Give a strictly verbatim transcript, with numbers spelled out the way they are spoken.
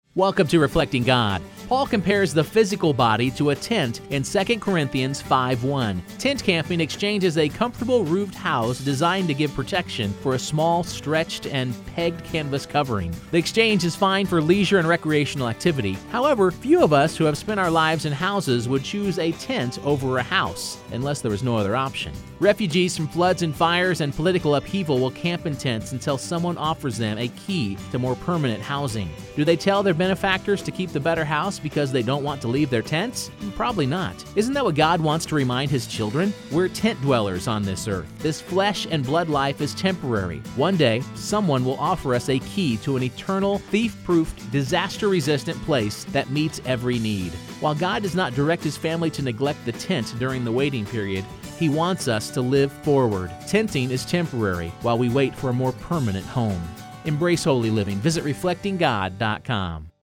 Welcome to Reflecting God. Paul compares the physical body to a tent in Second Corinthians five one. Tent camping exchanges a comfortable roofed house designed to give protection for a small, stretched, and pegged canvas covering. The exchange is fine for leisure and recreational activity. However, few of us who have spent our lives in houses would choose a tent over a house, unless there was no other option. Refugees from floods and fires and political upheaval will camp in tents until someone offers them a key to more permanent housing. Do they tell their benefactors to keep the better house because they don't want to leave their tents? Probably not. Isn't that what God wants to remind His children? We're tent dwellers on this earth. This flesh and blood life is temporary. One day, someone will offer us a key to an eternal, thief-proofed, disaster-resistant place that meets every need. While God does not direct His family to neglect the tent during the waiting period, He wants us to live forward. Tenting is temporary while we wait for a more permanent home. Embrace holy living. Visit reflecting god dot com.